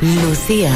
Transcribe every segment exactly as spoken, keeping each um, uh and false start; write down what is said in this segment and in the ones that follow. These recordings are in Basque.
Lucia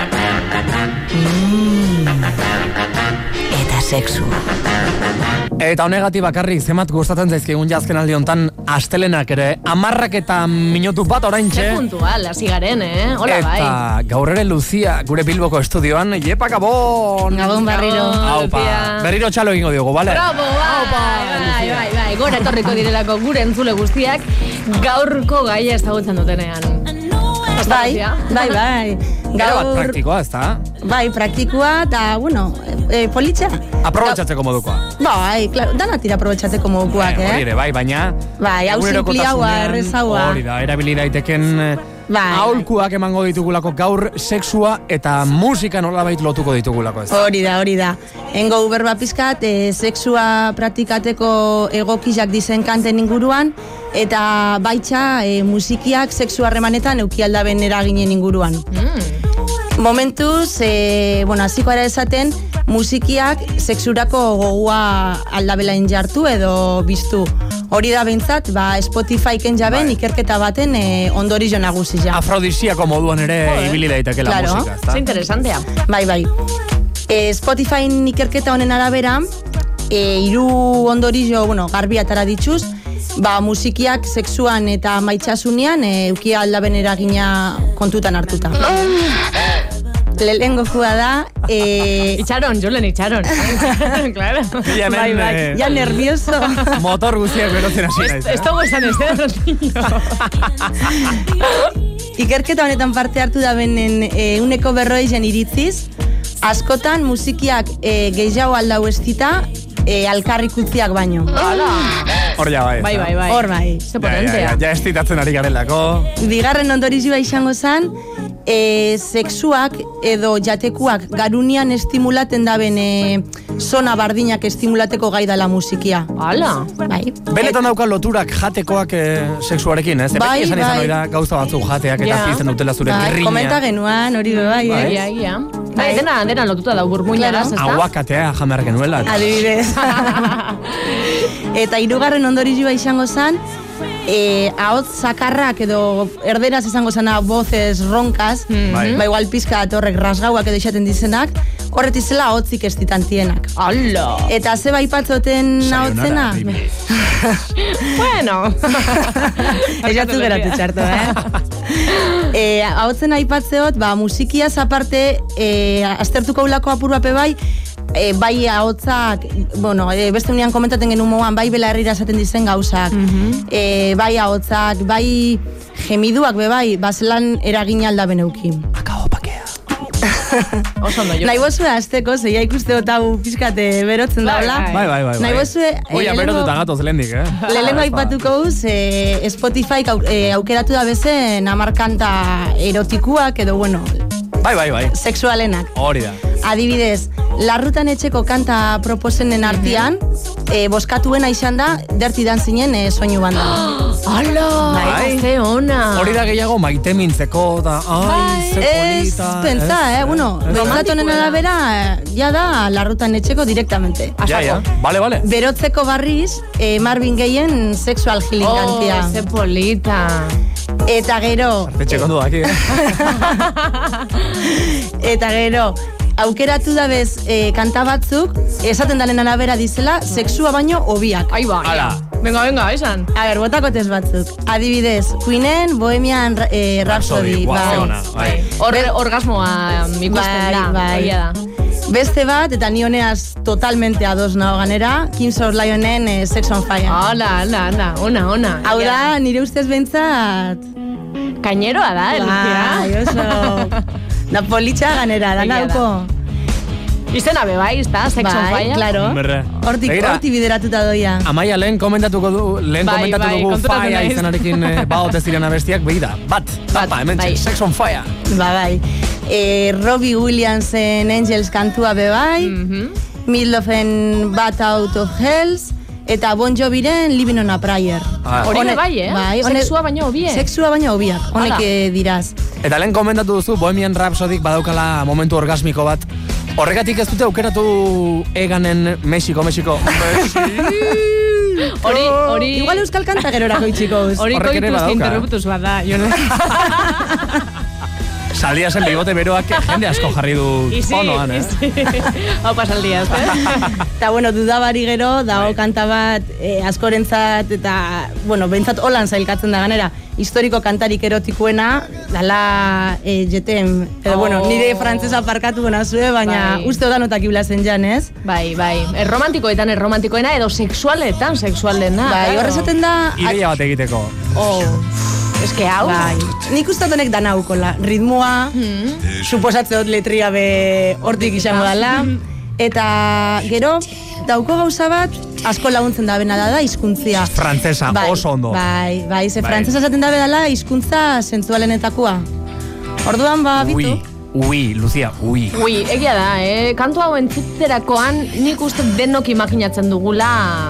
mm. eta sexu. Eta honegatik bakarrik zemat gustatzen zaizkigun jazken aldi hontan astelenak ere amarrak eta minutu bat oraintxe. Ze puntual, hasi garen, eh? Hola, bai. Eta gaur ere Lucia gure Bilboko estudioan, jepa gabon! Gabon berriro. Haupa, berriro txalo egingo diogu, bale? Bravo, bai, bai, bai, bai, gora etorriko direlako gure entzule guztiak gaurko gaia ezagutzen dutenean. Bai, bai, bai. Gaur bat praktikoa, ez da? Bai, praktikoa, eta, bueno, e, politxa. Aprobetxatzeko modukoa. Bai, klaro, dana tira aprobetxatzeko modukoak, eh? Hori ere, bai, baina... Bai, hau simpli haua, errezaua. Hori da, erabili daiteken... Bai, aholkuak emango ditugulako gaur sexua eta musika nolabait lotuko ditugulako, ez? Hori da, hori da. Engo berba pizkat, e, sexua praktikateko egokizak dizen kanten inguruan, eta baitxa e, musikiak sexu harremanetan eukialdaben eraginen inguruan. Mm. Momentuz, e, bueno, hasiko ara esaten, musikiak sexurako gogua aldabelain jartu edo biztu. Hori da behintzat, ba, Spotify-ken jaben bai. Ikerketa baten e, ondorizo nagusi ja. Afrodisiako moduan ere oh, ibili daitekela claro. Musika, ezta? Ze interesantea. Bai, bai. E, Spotify-n ikerketa honen arabera, e, hiru ondorizo, bueno, garbi atara dituz, ba, musikiak sexuan eta maitxasunean e, eukia aldaben eragina kontutan hartuta. Lehengo jua da... Eh... Itxaron, Julen, itxaron. Claro. Bai, bai, ya nervioso. Motor guztiak berotzen hasi naiz. Esto guesan ez da, niño. Ikerketa honetan parte hartu da benen e, uneko berroi zen iritziz, askotan musikiak e, gehiago aldau estita, e, alkarrik utziak baino. Hala! Hor ja bai. Bai, bai, bai. Hor bai. Ze potentea. Ja, ja, ja estitatzen ari garelako. Bigarren ondorizioa izango zen, e, sexuak edo jatekuak garunian estimulaten daben e, zona bardinak estimulateko gai dala musikia. Hala! Bai. Benetan dauka loturak jatekoak e, sexuarekin, ez? Bai, esan bai. izan hori da gauza batzuk jateak eta Ja. pizten dutela zure Bai, grina. komenta genuan, hori be bai, eh? Ia, ia. Bai, dena, dena lotuta da burmuinaraz, ez da? Aguakatea jamar genuela. Adibidez. Eta hirugarren ondorizioa izango zen, e, ahotz zakarrak edo erderaz izango zena voces roncas, Bai. ba igual pizka atorrek rasgauak edo izaten dizenak, horretizela ahotzik ez ditantienak. Hala! Eta ze baipatzoten ahotzena? Bueno! Ejatu geratu txarto, eh? e, ahotzen aipatzeot, ba, musikiaz aparte, e, aztertuko ulako apurbape bai, e, bai ahotzak, bueno, e, beste unian komentaten genuen moan, bai bela herrira esaten dizen gauzak, Mhm. e, bai ahotzak, bai gemiduak be bai, bazelan eragin aldaben euki. Akabo pakea. Oso ondo, jo. Nahi bozue azteko, zeia ikuste hau pizkate berotzen Bai, daula. Bai, bai, bai. Nahi bozue... Oia, berotuta gatoz lehendik, eh? Lehenengo aipatuko guz, e, Spotify au, e, aukeratu da bezen amarkanta erotikuak edo, bueno, Bai, bai, bai. sexualenak. Hori da. Adibidez, larrutan etxeko kanta proposenen artean, e, boskatuena izan da, Dirty Dancingen e, soinu banda. Hala! Bai. Ze ona! Hori da gehiago maite mintzeko, da, ai, ze Ez, polita. pentsa, eh, bueno, Ez? behintzatonen arabera, eh, ja da, larrutan etxeko direktamente. Ja, ja, bale, bale. Berotzeko barriz, e, Marvin Gayen sexual healing Oh, kantia. ze polita! Eta gero, Artetxe kondu daki, eh? eta gero, aukeratu da bez e, kanta batzuk, esaten dalen arabera dizela, sexua baino hobiak. Ai ba, Hala. Venga, venga, esan. A ber, botakotez batzuk. Adibidez, Queenen Bohemian eh, Rhapsody. Guau, bai. ze ona, bai. Hor, orgasmoa ikusten da. bai. Egia da. Beste bat, eta ni honeaz totalmente ados nago ganera, Kings of Lionen eh, Sex on Fire. Hala, hala, hala, ona, ona. Hau Egia da, nire ustez behintzat... Kaineroa da, Bai, Elicia. oso... Da politxa ganera, da Egia da. nauko. Izena be, bai, izta, Sex on Bai, Fire. claro. Berre. Hortik, Begira. hortik bideratuta doia. Amaia, lehen komentatuko du, lehen Bai, komentatu bai, dugu konturatu Fire naiz. izanarekin eh, baote ziren abestiak, behi da, bat, tapa, hemen bai. Sex on Fire. Ba, bai. E, Robbie Williamsen Angels kantua be bai, Mhm. Midlofen Bat Out of Hells, eta Bon Joviren Living on a Prayer. Ah. Hori Hone- be bai, eh? bai, hone- Sexua baino hobie. Sexua baino hobiak, honek Hala. eh, diraz. Eta lehen komentatu duzu, Bohemian Rhapsodik badaukala momentu orgasmiko bat. Horregatik ez dute aukeratu Eganen Mexiko, Mexiko. Hori, hori... Igual euskal kanta gerorako itxikoz. Hori Horrek ere koituz badauka. interruptus bat da, Jon. Saldia zen bigote beroak jende asko jarri du fonoan, eh? Hau pasaldia, eh? Eta, bueno, dudabari gero, dago kanta bat eh, askorentzat, eta, bueno, behintzat holan zailkatzen da ganera, historiko kantarik erotikuena, dala eh, jetem, edo, oh. bueno, nire frantzesa parkatu gona zue, baina bai. Uste odanotak iblazen jan, ez? Bai, bai, erromantikoetan erromantikoena, edo sexualetan sexualena. Bai, horrezaten da... Ideia bat egiteko. Oh... Ez que hau? Bai. Nik uste honek dana haukola. Ritmoa, mm. suposatze dut letria be hortik izango dela. Eta gero, dauko gauza bat, asko laguntzen da bena da, hizkuntzia. Frantzesa, bai, oso ondo. Bai, bai, ze bai. Frantzesa esaten da dela hizkuntza sentzualenetakoa. Orduan, ba, bitu. Ui, ui, Lucia, ui. Ui, egia da, eh? Kantu hau entzuterakoan, nik uste denok imaginatzen dugula...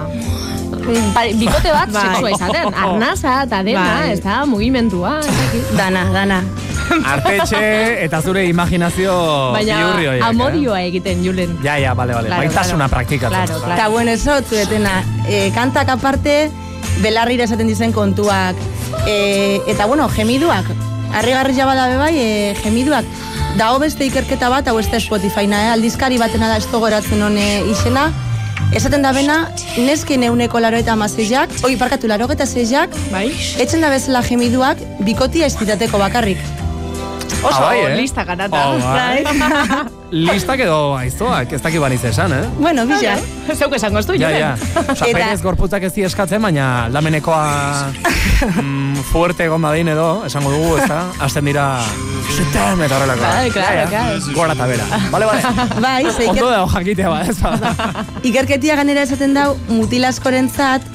Bikote bat, sexua izaten, arnasa eta dena, ez da, mugimendua. Dana, dana. Artetxe eta zure imaginazio bihurri horiek. Baina amodioa egiten, Julen. Ja, ja, bale, bale, claro, baitasuna claro. Praktikatzen. Claro, claro. Eta, bueno, eso, zuetena, e, kantak aparte, belarrira esaten dizen kontuak, e, eta, bueno, gemiduak, harrigarri jabada bebai, e, gemiduak, dago beste ikerketa bat, hau ez da Spotify-na, eh? Aldizkari batena da ez gogoratzen hone izena, esaten da bena, nesken euneko laro eta amazeiak, oi, parkatu laro eta zeiak, bai? Etzen da bezala gemiduak, bikotia estitateko bakarrik. Oso, ah, bai, eh? lista ganata. Oh, bai. Listak edo aiztoak, ez dakit baniz esan, eh? Bueno, bisa. Zeuk esango ez du, ja, ja. Osa, peinez gorputzak ez di eskatzen, baina lamenekoa mm, fuerte egon badin edo, esango dugu, ez da? Azten dira, zutem, eta horrelako. Bai, claro, claro. Gora eta bera. Bale, bale. Bai, ze Ondo dago jakitea, ba, ez ba. Ikerketia ganera esaten dau, mutilaskorentzat,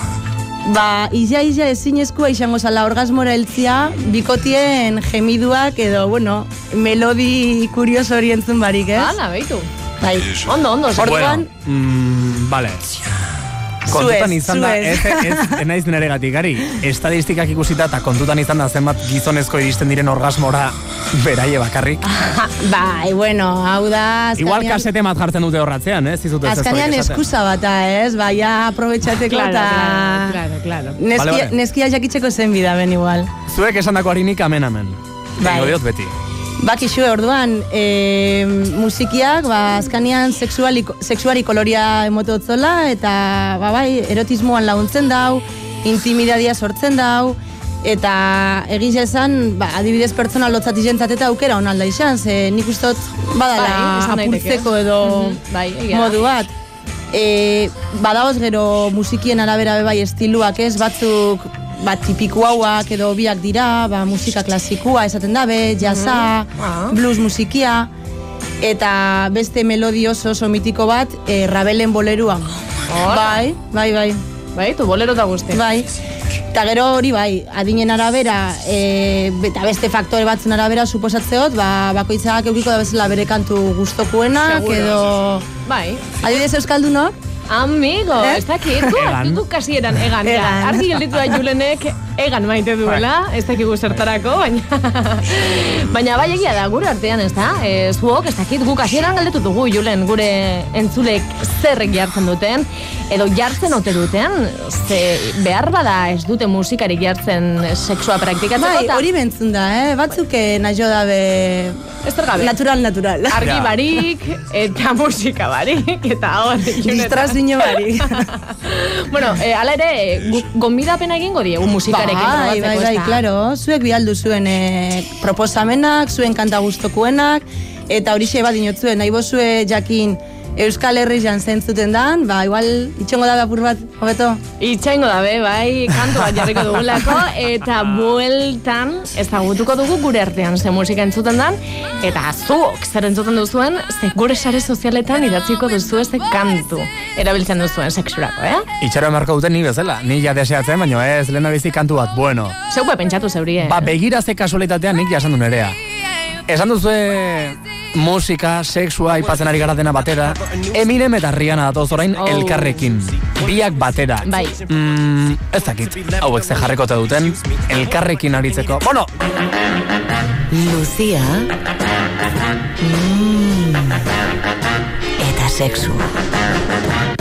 ba, ia-ia ezinezkoa izango zala orgasmora heltzia, bikotien gemiduak edo, bueno, melodi kurioso hori entzun barik, ez? Hala, behitu. Bai. Ondo, ondo. Orduan... Bueno, mm, vale. Kontutan izan da, ez, ez, enaiz nere gatik, gari, estadistikak ikusita eta kontutan izan da zenbat gizonezko iristen diren orgasmora beraie bakarrik. Bai, bueno, hau da... Azkanean, igual kasete mat jartzen dute horratzean, ez? Azkanean eskusa bata, ez? Baina aprobetxateko eta... Claro, claro, claro. Neskia, vale, vale. Neskia jakitzeko zen bida ben igual. Zuek esan dako harinik amen amen. Bai. Tengo diot beti. Bakixue, orduan, e, musikiak, ba, azkanean seksuali, seksuari koloria emototzola, eta, ba, bai, erotismoan laguntzen dau, intimidadia sortzen dau, eta egiz esan, ba, adibidez pertsona lotzat izentzat eta aukera honalda izan, ze nik ustot badala bai, apurtzeko edo mm-hmm. bai, modu bat. E, badaoz gero musikien arabera bai estiluak ez, batzuk bat tipiku hauak edo biak dira, ba, musika klasikua esaten dabe, jazza, mm-hmm. blues musikia, eta beste melodi oso oso mitiko bat, e, Rabelen bolerua. Bai, bai, bai. Bai, tu bolero da guzti. Bai. Eta gero hori bai, adinen arabera, e, eta beste faktore batzen arabera suposatzeot, ba, bakoitzak eukiko da bezala bere kantu gustokuenak, edo... Bai. Adibidez euskaldunok, amigo, eh? Ez dakit, du kasieran egan, egan. Ja. Argi gelditu da Julenek egan maite duela, ez dakigu zertarako, baina baina bai egia da, gure artean, ez da? E, zuok, ez dakit, gu kasieran galdetu dugu, Julen, gure entzulek zerrek jartzen duten, edo jartzen ote duten, ze behar bada ez dute musikarik jartzen sexua praktikatzeko. Bai, hori bentzun da, eh? Batzuk nahi dabe... Ez tergabe. Natural, natural. Argi barik, eta musika barik, eta hor, distrazio barik. Bueno, eh, ala ere, gonbidapena egingo diegu musikarekin. Bai, bai, bai, claro. Zuek bialdu zuen eh, proposamenak, zuen kanta gustokuenak, eta horixe bat inotzuen, nahi bozue jakin Euskal Herrian zentzuten dan, ba, igual, itxongo dabe apur bat, hobeto? Itxongo dabe, bai, kantu bat jarriko dugulako, eta bueltan ezagutuko dugu gure artean ze musika entzuten dan, eta zuok zer entzuten duzuen, ze gure sare sozialetan idatziko duzu ze kantu erabiltzen duzuen sexurako, eh? Itxaro emarko duten ni bezala, ni ja deseatzen, baina ez, lehen abizi kantu bat, bueno. Zeupe pentsatu zeurie. Ba, begira ze kasualitatean nik jasan du nerea. Esan duzue... musika, sexua, ipatzen ari gara dena batera. Eminem eta Rihanna datoz orain oh. elkarrekin. Biak batera. Bai. Mm, ez dakit, hauek ze jarrekote duten, elkarrekin aritzeko. Bueno! Lucia. Mm. Eta sexu.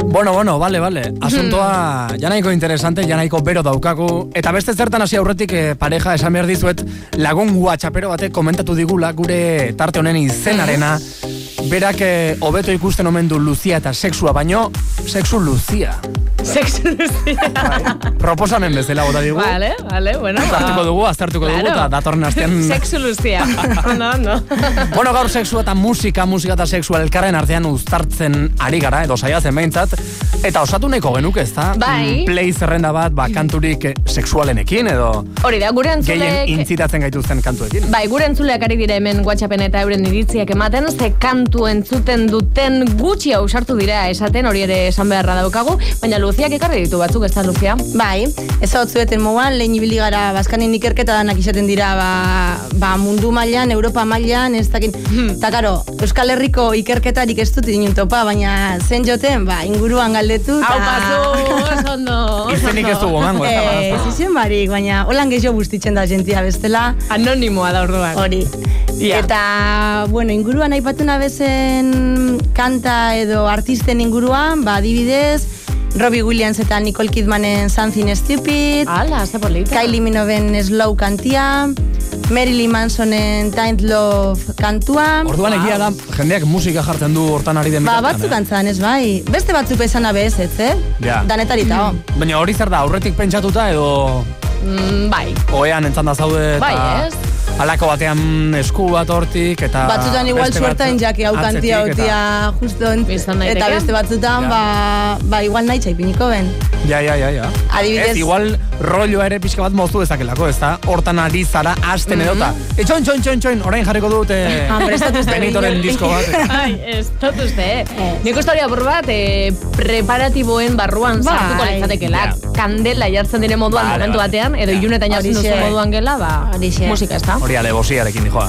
Bueno, bueno, vale, vale. Asuntoa janaiko interesante, janaiko bero daukagu. Eta beste zertan hasi aurretik eh, pareja esan behar dizuet lagun WhatsAppero batek komentatu digula gure tarte honen izenarena. Berak hobeto ikusten omen du Luzia eta sexua, baino sexu Luzia. Sexu Luzia. Proposamen bezala bota digu. Vale, vale, bueno. Aztertuko dugu, aztertuko dugu, eta datorren astean... Sexu Luzia. No, no. Bueno, gaur sexua eta musika, musika eta sexua elkarren artean uztartzen ari gara, edo saiatzen behintzat, eta osatu nahiko genuke, ez da? Bai. Play zerrenda bat, ba, kanturik sexualenekin, edo... Hori da, gure entzulek... Gehien intzitatzen gaituzten kantuekin. Bai, gure entzuleak ari dira hemen WhatsAppen eta euren iritziak ematen, ze kantu entzuten duten gutxi ausartu dira esaten, hori ere esan beharra daukagu, baina Luziak ekarri ditu batzuk, ez da, Luzia? Bai, ez hau zueten moan, lehen ibili gara Baskanin ikerketa danak izaten dira ba, ba mundu mailan, Europa mailan, ez dakin, eta karo, Euskal Herriko ikerketarik ez dut inun topa, baina zen joten, ba, inguruan galdetu, Hau pasu, oso ondo, Izenik ez dugu mango, ez da, ez izen barik, baina holan gehiago bustitzen da jentia bestela. Anonimoa da orduan. Hori. Yeah. Eta, bueno, inguruan aipatu nabezen kanta edo artisten inguruan, ba, adibidez, Robbie Williams eta Nicole Kidmanen Something Stupid. Ala, ze polita. Kylie Minoven Slow kantia. Marilyn Mansonen Tainted Love kantua. Orduan egia da, jendeak musika jartzen du hortan ari den Ba, bitartean, batzuk antzan, ez bai. Beste batzuk esan abez, ez, eh? Ja. Danetarita, ho. Baina hori zer da, aurretik pentsatuta edo... Mm, bai. Oean entzanda zaude eta... Bai, ez? Halako batean esku bat hortik eta... Batzutan igual suertain jake hau kantia hotia justo ent, eta beste batzutan, ja. ba, ba igual nahi txaipiniko ben. Ja, ja, ja, ja. Adibidez... Ez, igual rolloa ere pixka bat moztu dezakelako, ez da? Hortan ari zara hasten Mm-hmm. edota. E, txoin, txoin, txoin, txoin, orain jarriko dut eh, Benitoren disko bat. Ai, ez dut uste, eh? Nik historia bur bat, eh, preparatiboen barruan Bai. sartuko litzatekela. Ja. Kandela jartzen dire moduan Vale, momentu vale. batean, edo ilunetan jartzen Horixe. duzu moduan gela, ba, Horixe. musika ez da. Hori alebosiarekin dijoa,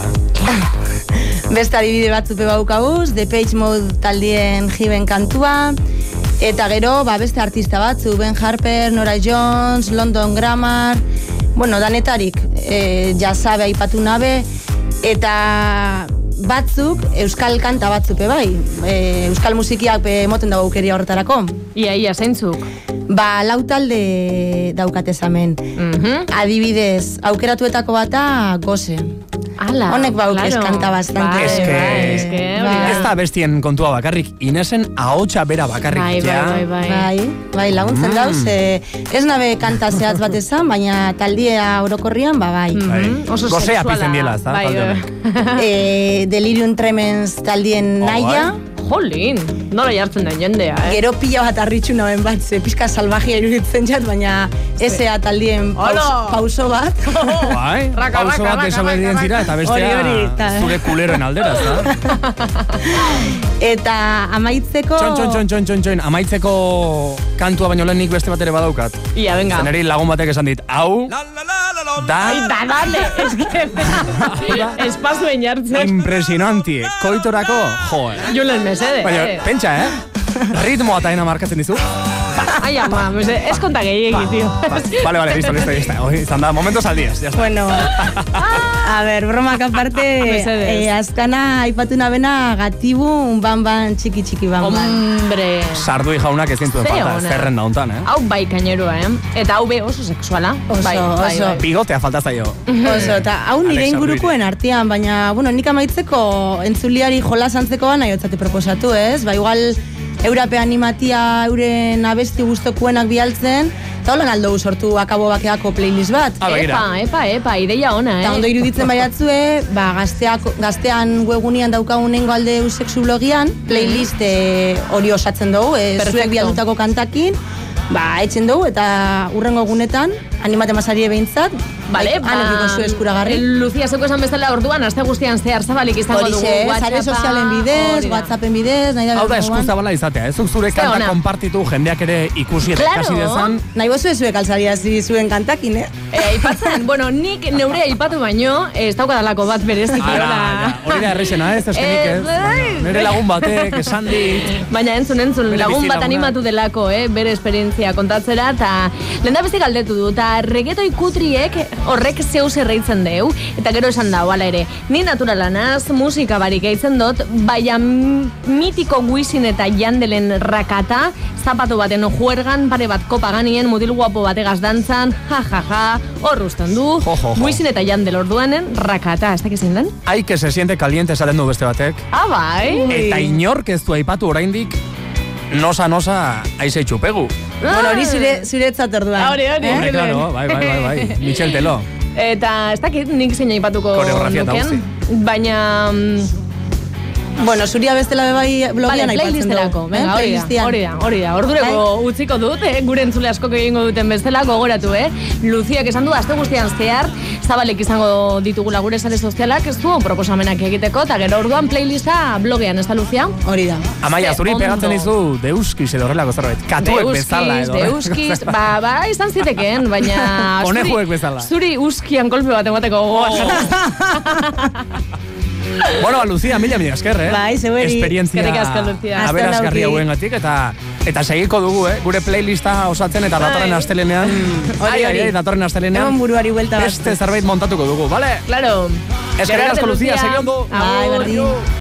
eh? Beste adibide batzupe baukaguz, The Page Mode taldien jiben kantua, eta gero, ba, beste artista batzu, Ben Harper, Nora Jones, London Grammar, bueno, danetarik, e, jasabe aipatu nabe, eta batzuk, euskal kanta batzupe bai, e, euskal musikiak pe moten dago aukeria horretarako. Ia, ia, zeintzuk. Ba, lau talde daukatezamen. Mhm. Adibidez, aukeratuetako bata goze. Ala, Honek bauk claro. eskanta bastante. Bai, Eske- bai, eske, hori Bai. da. Ez da bestien kontua bakarrik, Inesen ahotsa bera bakarrik. Bai, bai, ja. bai, bai. Bai, bai, laguntzen Mm. dauz, e, ez nabe kanta zehatz bat ezan, baina taldea orokorrian, ba, bai. Bai. Mhm, oso Gozea sexuala. pizten diela, ez da? Bai, talde bai. honek. e, Delirium Tremens taldien Oh, naia, Jolin, nola jartzen da jendea, eh? gero pila bat arritxu naben bat, ze pizka salvajia iruditzen jat, baina esea taldien paus, Hola! pauso bat. Bai, Raka, pauso raka, bat raka, desobedien raka, zira, eta bestea Hori, hori, eta- zure kuleroen aldera, ez da? Eta amaitzeko... Txon, txon, txon, txon, txon, txon, amaitzeko kantua baino lehen nik beste bat ere badaukat. Ia, venga. Zeneri lagun batek esan dit, hau, da, Ai, da, dale, es que... Espazuen jartzen. impresionanti, koitorako, joe. Julen mesede, Baina, eh? pentsa, eh? Ritmoa eta ena markatzen dizu. Ai, ama, mese, ez konta gehiagi, tío. Vale, vale, listo, listo, listo. Hori izan da, momentos al días, ya está. Bueno, a ver, bromak aparte, Mesedez. eh, azkana aipatu nabena gatibu, un ban ban, txiki txiki ban ban. Hombre. Sardui jaunak ez dintuen Ze falta, ona. zerren da hontan, eh? Hau bai kainerua, eh? Eta hau be oso sexuala. Oso, bai, bai, oso. bai. Bigotea falta zaio. Oso, eta hau nire Alexa ingurukoen artean, baina, bueno, nik amaitzeko entzuliari jolas antzeko bana jotzate proposatu, ez? Ba, igual, eurape animatia euren abesti guztokuenak bialtzen, eta holan aldo sortu akabo bakeako playlist bat. Ah, begira. Epa, epa, epa, ideia ona, eh? Eta ondo iruditzen baiatzue, ba, gazteak, gaztean webgunean daukagunengo alde sexu blogian, playlist eh, hori osatzen dugu, e, Perfecto. zuek bialdutako kantakin, ba, etxen dugu, eta urrengo egunetan, animate masarie behintzat, Vale, bai, anekiko zu eskuragarri. Lucia zeko esan bezala orduan, aste guztian zehar zabalik izango dugu Horixe, WhatsAppa. sare sozialen bidez, Hori da. WhatsAppen bidez, nahi da Hau da bermoan. eskuzabala izatea, ez zuk zure kanta ona. konpartitu jendeak ere ikusi eta Claro. ikasi dezan. Nahi bozu zuek altzariazi zuen kantakin, eh? Eh, aipatzen, bueno, nik neure aipatu baino, ez daukadalako bat bereziki Ara, hola. ja, hori da errexena, ez, eskenik ez. Ez, bai. Baina Nire lagun batek, esan dit. Baina entzun, entzun, Bere lagun bat bizilaguna. animatu delako, eh, bere esperientzia kontatzera, eta lehen da beste galdetu du, eta Eta regetoi kutriek horrek zeu zerreitzen deu. Eta gero esan dau, ala ere. Ni naturalanaz musika barik eitzen dut, baina mitiko Wisin eta Yandelen rakata, zapatu baten juergan, pare bat kopa ganien, mutil guapo bategaz dantzan, ja, ja, ja, horruzten du. Jo, jo, jo. Wisin eta Yandel orduanen rakata, ez dakizin den? Ai, que se siente caliente esaten du beste batek. Ah, bai. Eta inork ez du aipatu oraindik nosa nosa aize txupegu. Bueno, hori zire, ziretzat orduan. Hori, hori. Eh? Hombre, claro, bai, bai, bai, bai. Michel Teló. Eta ez dakit nik zein aipatuko Koreografia eta nuken, guzti. baina... mm, Bueno, zuria bestela bebai blogian Vale, aipatzen playlisterako, dugu. venga, hori da, hori da, hori da. Ordureko utziko dut, eh? Gure entzule askok egingo duten bestela, gogoratu, eh? Luziak esan du, aste guztian zehar, zabalek izango ditugula gure sare sozialak, ez du proposamenak egiteko, eta gero orduan playlista blogean, ez da, Luzia? Hori da. Amaia, zuri Ondo. pegatzen izu deuskiz edo horrelako zerbait. Katuek bezala edo. Deuskiz, ba, ba, izan zitekeen, baina... Konejuek zuri- bezala. Zuri uskian kolpe bat emateko gogoa. Bueno, Lucia, mila mila esker, eh? Bai, zeueri. Esperientzia Eskerrik asko, Lucia. aberasgarri Hasta hauengatik eta eta segiko dugu, eh? Gure playlista osatzen eta datorren Bai. astelenean, Hori, ai, ai, hori. ai, datorren astelenean Eman buruari buelta bat. beste zerbait montatuko dugu, vale? Claro. Eskerrik asko, Lucia, segi ondo. Bai, berdin.